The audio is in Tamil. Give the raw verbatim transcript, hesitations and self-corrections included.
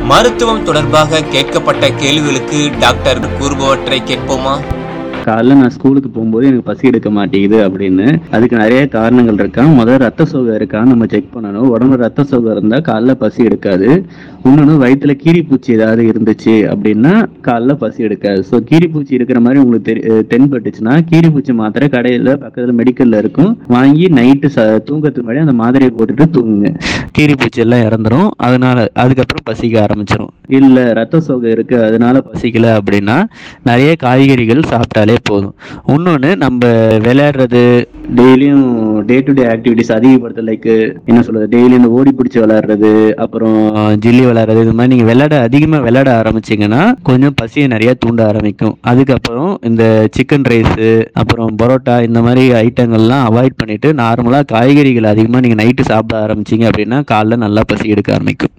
மருத்துவம் தொடர்பாக கேட்கப்பட்ட கேள்விகளுக்கு டாக்டர் கூறுபவற்றை கேட்போமா? காலைல நான் ஸ்கூலுக்கு போகும்போது எனக்கு பசி எடுக்க மாட்டேங்குது அப்படின்னு அதுக்கு நிறைய காரணங்கள் இருக்கா. முதல்ல ரத்த சோகை இருக்கான்னு நம்ம செக் பண்ணணும். உடம்புல ரத்த சோகை இருந்தா காலைல பசி எடுக்காது. இன்னொன்று, வயிற்றுல கீரிப்பூச்சி ஏதாவது இருந்துச்சு அப்படின்னா காலைல பசி எடுக்காது. ஸோ கீரிப்பூச்சி இருக்கிற மாதிரி உங்களுக்கு தெரி தென்பட்டுச்சுன்னா கீரிப்பூச்சி மாத்திரை கடையில் பக்கத்தில் மெடிக்கல்ல இருக்கும், வாங்கி நைட்டு ச தூங்கத்துக்கு முன்னாடி அந்த மாத்திரையை போட்டுட்டு தூங்குங்க. கீரிப்பூச்சி எல்லாம் இறந்துரும். அதனால அதுக்கப்புறம் பசிக்க ஆரம்பிச்சிடும். இல்லை ரத்த சோகை இருக்கு அதனால பசிக்கல அப்படின்னா நிறைய காய்கறிகள் சாப்பிட்டாலே போதும். இன்னொன்று, நம்ம விளையாடுறது டெய்லியும் டே டு டே ஆக்டிவிட்டிஸ் அதிகப்படுத்த, லைக் என்ன சொல்றது, டெய்லியும் இந்த ஓடி பிடிச்சி விளையாடுறது, அப்புறம் ஜில்லி விளையாடுறது, இது மாதிரி நீங்கள் விளையாட அதிகமாக விளையாட ஆரம்பிச்சிங்கன்னா கொஞ்சம் பசியை நிறைய தூண்ட ஆரம்பிக்கும். அதுக்கப்புறம் இந்த சிக்கன் ரைஸு அப்புறம் பரோட்டா இந்த மாதிரி ஐட்டங்கள்லாம் அவாய்ட் பண்ணிட்டு நார்மலாக காய்கறிகள் அதிகமாக நீங்கள் நைட்டு சாப்பிட ஆரம்பிச்சிங்க அப்படின்னா காலைல நல்லா பசி எடுக்க ஆரம்பிக்கும்.